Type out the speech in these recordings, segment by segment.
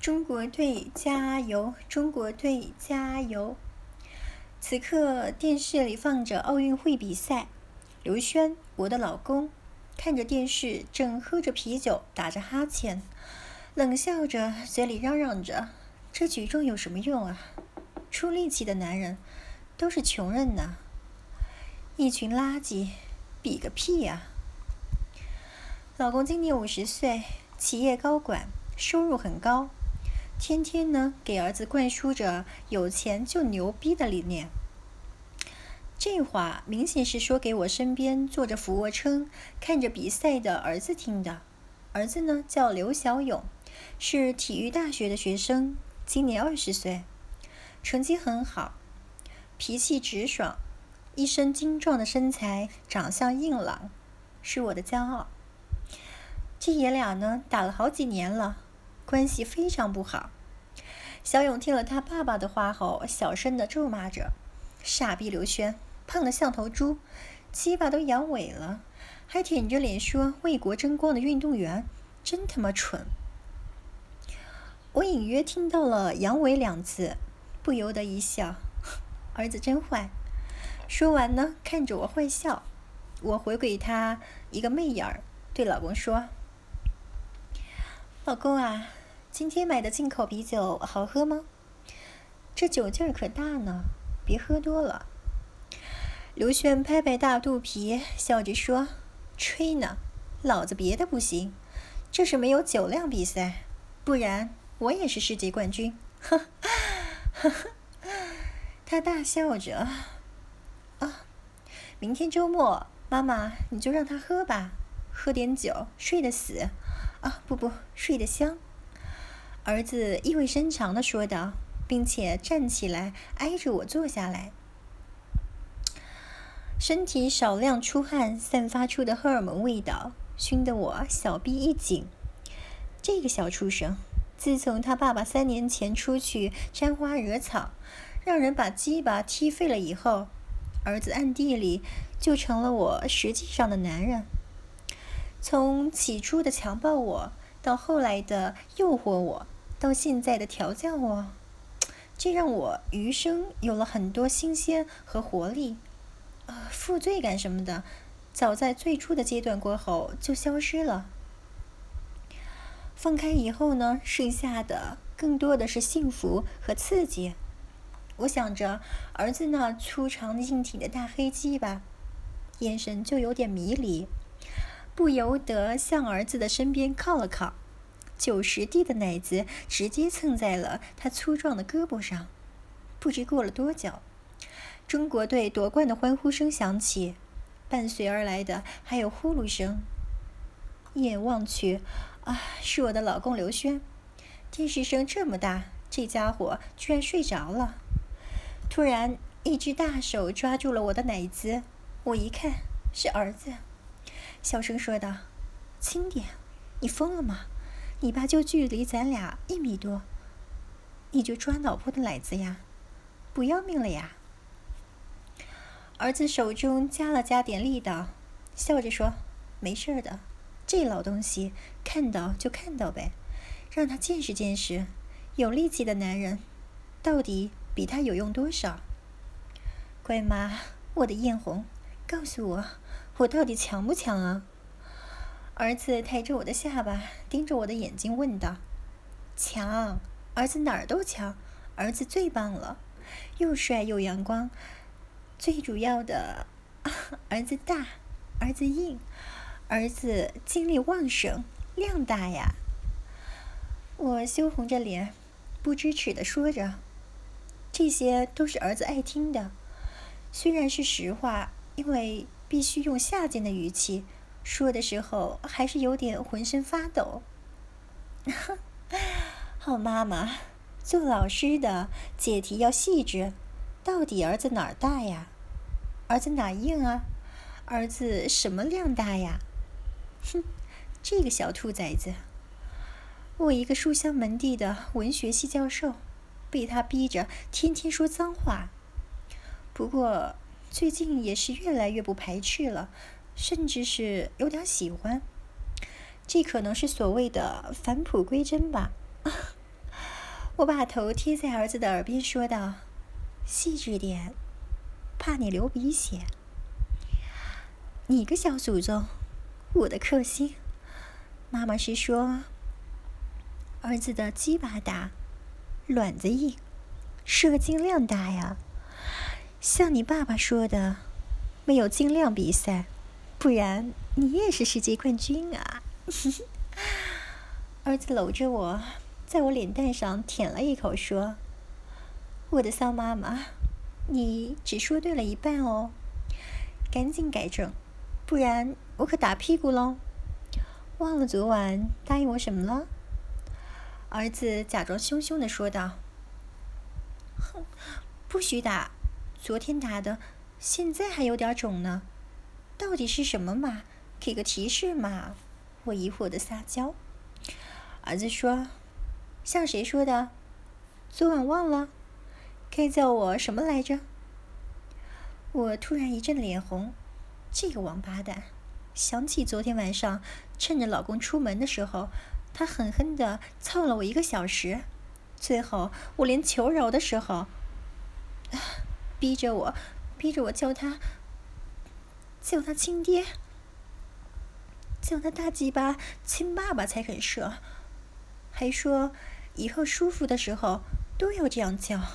中国队加油！中国队加油！此刻电视里放着奥运会比赛，刘轩，我的老公，看着电视，正喝着啤酒，打着哈欠，冷笑着，嘴里嚷嚷着：“这举重有什么用啊？出力气的男人都是穷人呐！一群垃圾，比个屁呀！”老公今年50岁，企业高管，收入很高，天天呢给儿子灌输着有钱就牛逼的理念。这话明显是说给我身边坐着俯卧撑看着比赛的儿子听的。儿子呢叫刘小勇，是体育大学的学生，今年20岁，成绩很好，脾气直爽，一身精壮的身材，长相硬朗，是我的骄傲。这爷俩呢打了好几年了，关系非常不好。小勇听了他爸爸的话后，小声地咒骂着：“傻逼刘轩，胖得像头猪，鸡巴都阳痿了，还舔着脸说为国争光的运动员，真他妈蠢。”我隐约听到了“阳痿”2字，不由得一笑，儿子真坏。说完呢，看着我坏笑，我回给他一个媚眼儿，对老公说：“老公啊，今天买的进口啤酒好喝吗？这酒劲儿可大呢，别喝多了。”刘轩拍拍大肚皮，笑着说：“吹呢，老子别的不行，这是没有酒量比赛，不然我也是世界冠军。”哈哈哈！他大笑着：“啊，明天周末，妈妈你就让他喝吧，喝点酒，睡得死。啊，不，睡得香。”儿子意味深长地说道，并且站起来挨着我坐下来，身体少量出汗散发出的荷尔蒙味道熏得我小臂一紧。这个小畜生，自从他爸爸3年前出去沾花惹草，让人把鸡巴踢废了以后，儿子暗地里就成了我实际上的男人。从起初的强暴我，到后来的诱惑我，到现在的调教我，这让我余生有了很多新鲜和活力。负罪感什么的，早在最初的阶段过后就消失了。放开以后呢，剩下的更多的是幸福和刺激。我想着儿子那粗长硬挺的大黑鸡巴，眼神就有点迷离，不由得向儿子的身边靠了靠，90滴的奶子直接蹭在了他粗壮的胳膊上。不知过了多久，中国队夺冠的欢呼声响起，伴随而来的还有呼噜声。一眼望去，是我的老公刘轩。电视声这么大，这家伙居然睡着了。突然，一只大手抓住了我的奶子，我一看是儿子，小声说道：“轻点，你疯了吗？你爸就距离咱俩1米多，你就抓老婆的奶子呀？不要命了呀？”儿子手中加了加点力道，笑着说：“没事的，这老东西看到就看到呗，让他见识见识，有力气的男人到底比他有用多少。乖妈，我的艳红，告诉我，我到底强不强啊？”儿子抬着我的下巴，盯着我的眼睛问道：“强，儿子哪儿都强，儿子最棒了，又帅又阳光，最主要的，儿子大，儿子硬，儿子精力旺盛，量大呀。”我羞红着脸，不知耻地说着，这些都是儿子爱听的，虽然是实话，因为必须用下贱的语气说的时候，还是有点浑身发抖。好妈妈，做老师的解题要细致，到底儿子哪儿大呀？儿子哪硬啊？儿子什么量大呀？哼，这个小兔崽子！我一个书香门第的文学系教授，被他逼着天天说脏话。不过最近也是越来越不排斥了，甚至是有点喜欢。这可能是所谓的返璞归真吧。 我把头贴在儿子的耳边说道：“细致点，怕你流鼻血。”你个小祖宗，我的克星。妈妈是说，儿子的鸡巴大，卵子硬，射精量大呀。像你爸爸说的，没有精量比赛，不然你也是世界冠军啊。儿子搂着我，在我脸蛋上舔了一口，说：“我的骚妈妈，你只说对了一半哦，赶紧改正，不然我可打屁股喽。忘了昨晚答应我什么了？”儿子假装凶凶地说道：“哼，不许打，昨天打的，现在还有点肿呢。到底是什么嘛？给个提示嘛！”我疑惑地撒娇。儿子说：“像谁说的？昨晚忘了？该叫我什么来着？”我突然一阵脸红，这个王八蛋！想起昨天晚上趁着老公出门的时候，他狠狠地操了我1个小时，最后我连求饶的时候，逼着我叫他亲爹，叫他大鸡巴亲爸爸才肯射，还说以后舒服的时候都要这样叫。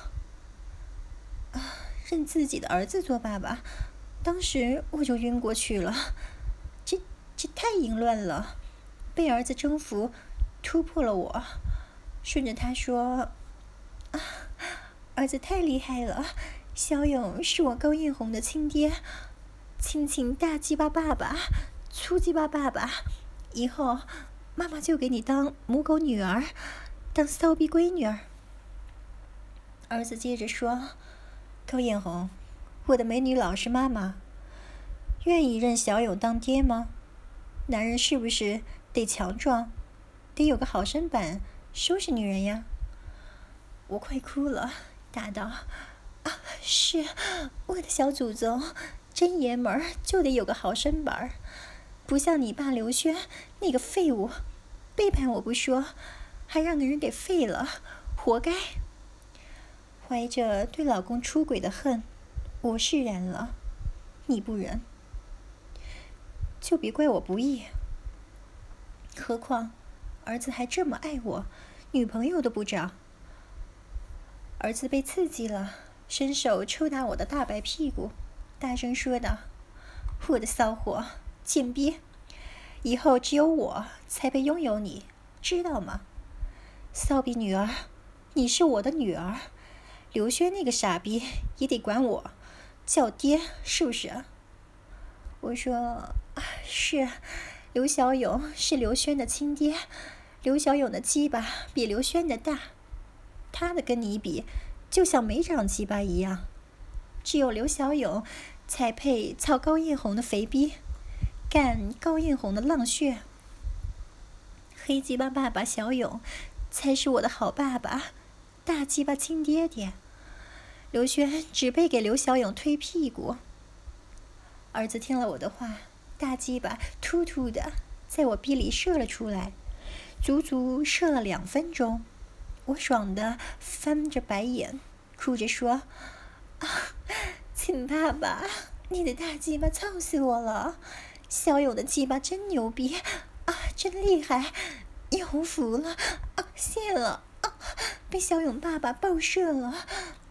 认自己的儿子做爸爸，当时我就晕过去了。这太淫乱了，被儿子征服，突破了我。顺着他说：“儿子太厉害了，小勇是我高艳红的亲爹，亲大鸡巴爸爸，粗鸡巴爸爸，以后妈妈就给你当母狗女儿，当骚逼闺女儿。”儿子接着说：“高艳红，我的美女老实妈妈，愿意认小勇当爹吗？男人是不是得强壮，得有个好身板，收拾女人呀？”我快哭了，答道：“是，我的小祖宗，真爷们儿就得有个好身板儿，不像你爸刘轩那个废物，背叛我不说，还让个人给废了，活该。”怀着对老公出轨的恨，我释然了。你不仁，就别怪我不义。何况儿子还这么爱我，女朋友都不找。儿子被刺激了，伸手抽打我的大白屁股，大声说道：“我的骚货，贱逼，以后只有我才配拥有你，知道吗？骚逼女儿，你是我的女儿，刘轩那个傻逼也得管我叫爹，是不是？”我说：“是，刘小勇是刘轩的亲爹，刘小勇的鸡巴比刘轩的大，他的跟你比，就像没长鸡巴一样。只有刘小勇才配操高艳红的肥逼，干高艳红的浪穴。黑鸡巴爸爸小勇才是我的好爸爸，大鸡巴亲爹爹。刘轩只配给刘小勇推屁股。”儿子听了我的话，大鸡巴突突的在我逼里射了出来，足足射了2分钟。我爽的翻着白眼，哭着说：“亲爸爸，你的大鸡巴操死我了！小勇的鸡巴真牛逼真厉害，有福了谢了被小勇爸爸爆射了。”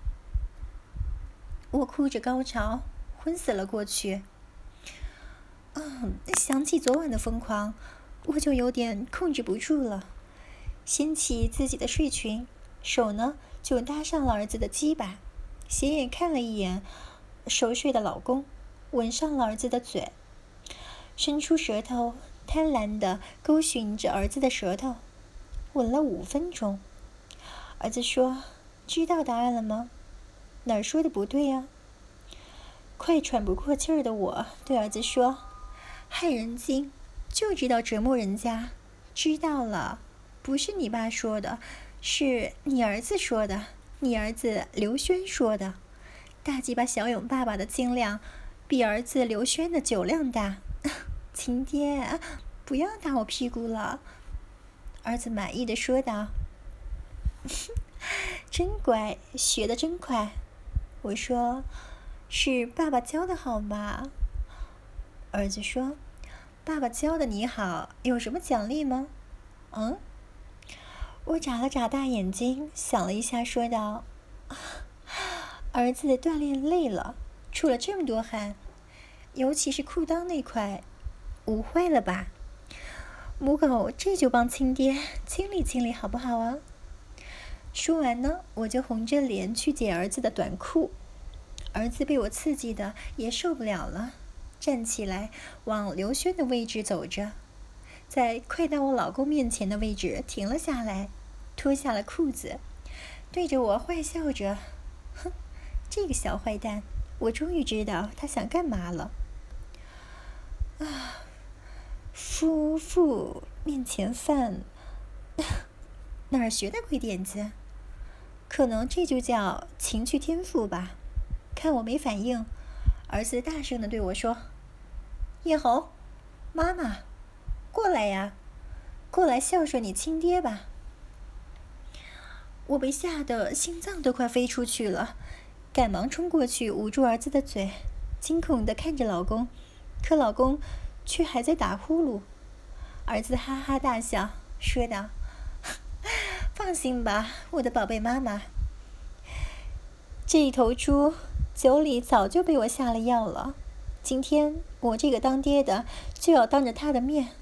我哭着高潮，昏死了过去。想起昨晚的疯狂，我就有点控制不住了，掀起自己的睡裙，手呢就搭上了儿子的鸡巴，斜眼看了一眼熟睡的老公，吻上了儿子的嘴，伸出舌头贪婪地勾寻着儿子的舌头，吻了5分钟。儿子说：“知道答案了吗？哪儿说的不对呀？”快喘不过气儿的我对儿子说：“害人精，就知道折磨人家。知道了，不是你爸说的，是你儿子说的，你儿子刘轩说的。大鸡巴小勇爸爸的精量比儿子刘轩的酒量大。亲爹，不要打我屁股了。”儿子满意的说道：“ 真乖，学得真快。我说：“是爸爸教的好吗？”儿子说：“爸爸教的你好，有什么奖励吗？”嗯？我眨了眨大眼睛，想了一下，说道：“儿子锻炼累了，出了这么多汗，尤其是裤裆那块，误会了吧？母狗这就帮亲爹清理清理，好不好啊？”说完呢，我就红着脸去解儿子的短裤。儿子被我刺激的也受不了了，站起来往刘轩的位置走着，在快到我老公面前的位置停了下来，脱下了裤子，对着我坏笑着：“哼，这个小坏蛋，我终于知道他想干嘛了。”啊，夫妇面前饭，哪儿学的鬼点子？可能这就叫情趣天赋吧。看我没反应，儿子大声地对我说：“叶红，妈妈，过来呀，过来孝顺你亲爹吧。”我被吓得心脏都快飞出去了，赶忙冲过去捂住儿子的嘴，惊恐地看着老公，可老公却还在打呼噜。儿子哈哈大笑，说道：“放心吧，我的宝贝妈妈，这一头猪酒里早就被我下了药了，今天我这个当爹的就要当着他的面，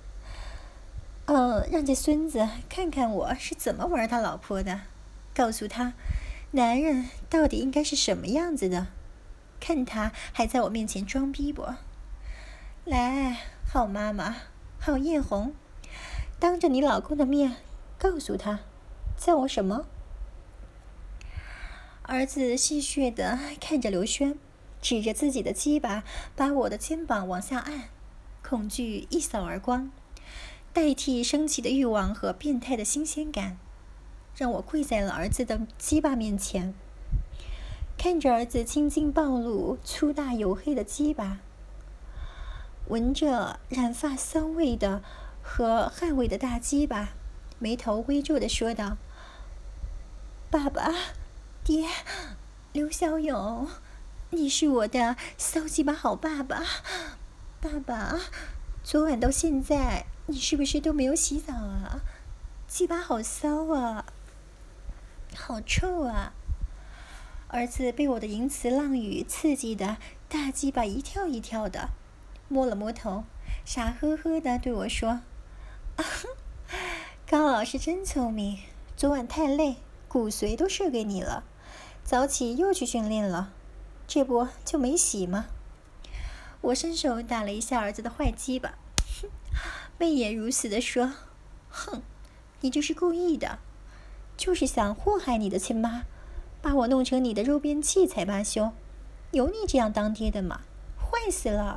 让这孙子看看我是怎么玩他老婆的，告诉他男人到底应该是什么样子的，看他还在我面前装逼不？来，好妈妈，好艳红，当着你老公的面告诉他叫我什么？”儿子戏谑地看着刘轩，指着自己的鸡巴把我的肩膀往下按，恐惧一扫而光，代替升起的欲望和变态的新鲜感，让我跪在了儿子的鸡巴面前，看着儿子青筋暴露、粗大黝黑的鸡巴，闻着染发骚味的和汗味的大鸡巴，眉头微皱地说道：“爸爸，爹，刘小勇，你是我的骚鸡巴好爸爸。爸爸，昨晚到现在你是不是都没有洗澡啊？鸡巴好骚啊，好臭啊！”儿子被我的淫词浪语刺激的大鸡巴一跳一跳的，摸了摸头，傻呵呵的对我说：“高老师真聪明，昨晚太累，骨髓都射给你了，早起又去训练了，这不就没洗吗？”我伸手打了一下儿子的坏鸡巴，媚眼如此的说：“哼，你就是故意的，就是想祸害你的亲妈，把我弄成你的肉便器才罢休，有你这样当爹的吗？坏死了！”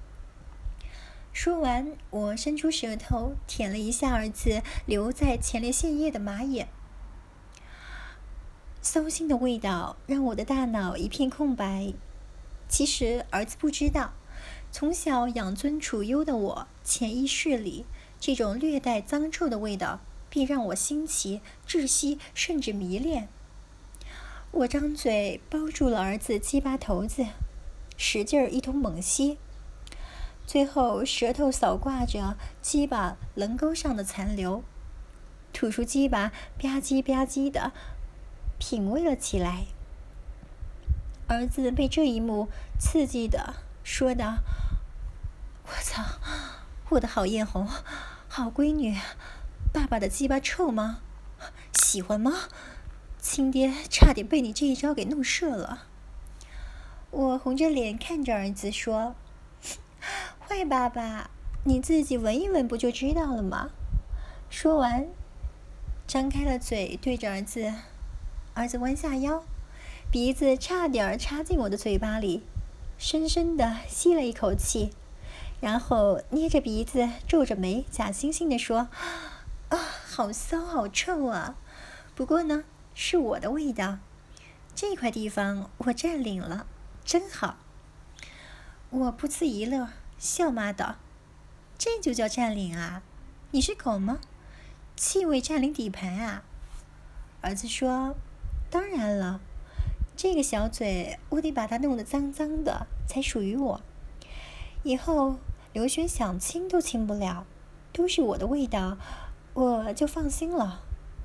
说完，我伸出舌头舔了一下儿子留在前列腺液的马眼，骚腥的味道让我的大脑一片空白。其实儿子不知道，从小养尊处优的我，潜意识里这种略带脏臭的味道便让我新奇、窒息，甚至迷恋。我张嘴包住了儿子鸡巴头子，使劲儿一通猛吸，最后舌头扫挂着鸡巴棱沟上的残留，吐出鸡巴吧唧吧唧的品味了起来。儿子被这一幕刺激的说道：“我操，我的好艳红，好闺女，爸爸的鸡巴臭吗？喜欢吗？亲爹差点被你这一招给弄射了。”我红着脸看着儿子说：“坏爸爸，你自己闻一闻不就知道了吗？”说完，张开了嘴对着儿子，儿子弯下腰，鼻子差点插进我的嘴巴里，深深地吸了一口气，然后捏着鼻子皱着眉，假惺惺地说：“好骚好臭啊！不过呢，是我的味道，这块地方我占领了，真好。”我不呲一乐，笑骂道：“这就叫占领啊？你是狗吗？气味占领底盘啊？”儿子说：“ 当然了，这个小嘴我得把它弄得脏脏的，才属于我。以后刘轩想亲都亲不了，都是我的味道，我就放心了。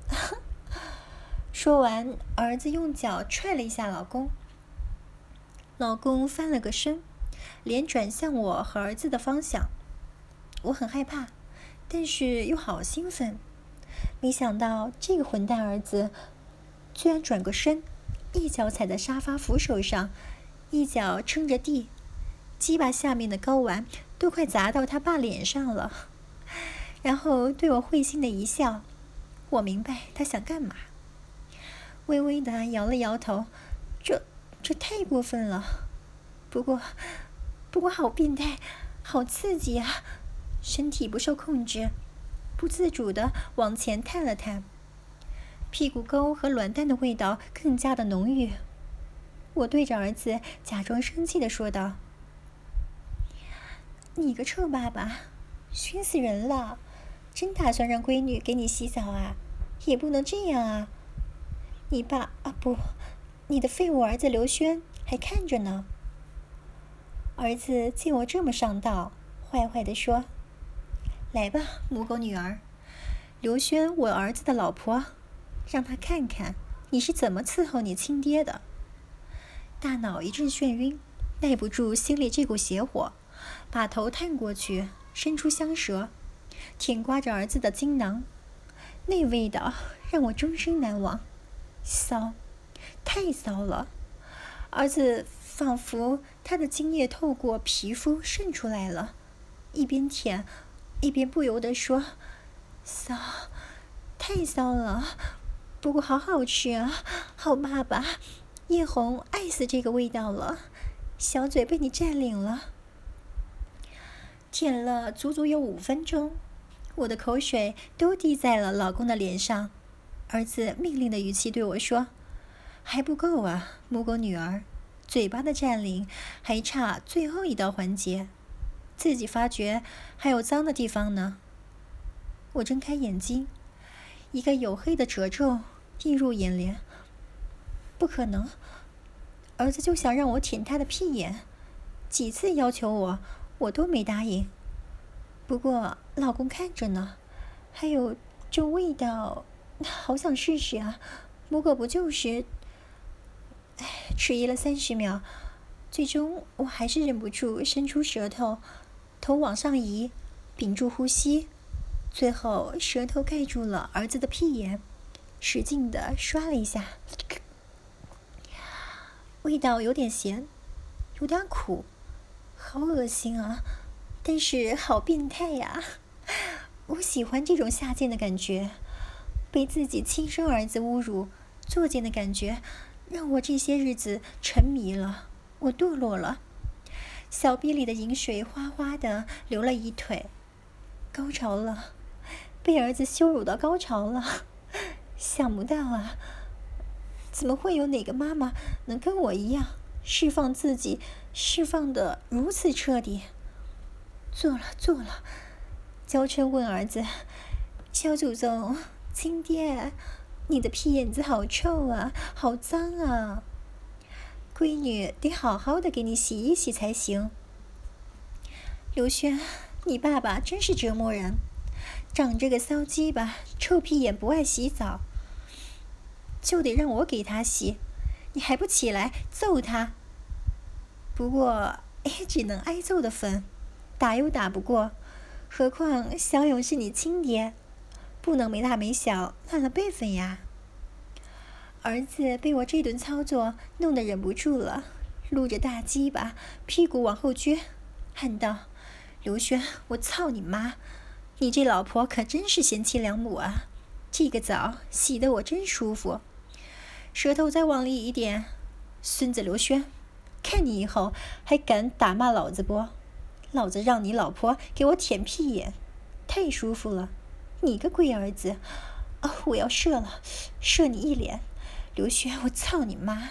说完，儿子用脚踹了一下老公。老公翻了个身，脸转向我和儿子的方向。我很害怕，但是又好兴奋。没想到这个混蛋儿子居然转个身，一脚踩在沙发扶手上，一脚撑着地，鸡巴下面的睾丸都快砸到他爸脸上了。然后对我会心的一笑，我明白他想干嘛。微微的摇了摇头，这太过分了。不过好变态，好刺激啊！身体不受控制，不自主地往前探了探，屁股沟和卵蛋的味道更加的浓郁。我对着儿子假装生气地说道：“你个臭爸爸，熏死人了！真打算让闺女给你洗澡啊？也不能这样啊！你爸啊不，你的废物儿子刘轩还看着呢。”儿子见我这么上道，坏坏地说：“来吧，母狗女儿，刘轩我儿子的老婆，让他看看你是怎么伺候你亲爹的。”大脑一阵眩晕，耐不住心里这股邪火，把头探过去，伸出香舌，舔刮着儿子的精囊。那味道让我终身难忘，骚，太骚了。儿子仿佛他的精液透过皮肤渗出来了，一边舔一边不由得说：“骚，太骚了，不过好好吃啊，好爸爸，叶红爱死这个味道了，小嘴被你占领了。”舔了足足有5分钟，我的口水都滴在了老公的脸上。儿子命令的语气对我说：“还不够啊，母狗女儿，嘴巴的占领还差最后一道环节，自己发觉还有脏的地方呢。”我睁开眼睛，一个黝黑的褶皱映入眼帘。不可能，儿子就想让我舔他的屁眼，几次要求我都没答应。不过老公看着呢，还有这味道，好想试试啊！母狗不就是……迟疑了30秒，最终我还是忍不住伸出舌头，头往上移，屏住呼吸，最后舌头盖住了儿子的屁眼，使劲地刷了一下。味道有点咸，有点苦，好恶心啊！但是好变态呀！我喜欢这种下贱的感觉，被自己亲生儿子侮辱、作践的感觉，让我这些日子沉迷了，我堕落了。小臂里的饮水哗哗的流了一腿，高潮了，被儿子羞辱到高潮了。想不到啊，怎么会有哪个妈妈能跟我一样释放自己，释放得如此彻底？做了，娇嗔问儿子：“小祖宗，亲爹，你的屁眼子好臭啊，好脏啊！闺女得好好的给你洗一洗才行。”刘轩，你爸爸真是折磨人，长这个骚鸡巴，臭屁眼不爱洗澡，就得让我给他洗，你还不起来揍他？不过也只能挨揍的份，打又打不过，何况小勇是你亲爹，不能没大没小乱了辈分呀。儿子被我这顿操作弄得忍不住了，撸着大鸡巴，屁股往后撅，喊道：“刘轩，我操你妈！你这老婆可真是贤妻良母啊！这个澡洗得我真舒服。舌头再往里一点，孙子刘轩，看你以后还敢打骂老子不？老子让你老婆给我舔屁眼，太舒服了！你个龟儿子！哦，我要射了，射你一脸！刘轩，我操你妈！”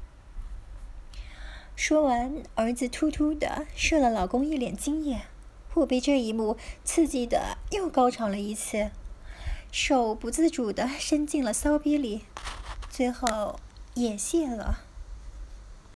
说完，儿子突突的射了老公一脸精液。我被这一幕刺激的又高潮了一次，手不自主的伸进了骚逼里，最后也谢了。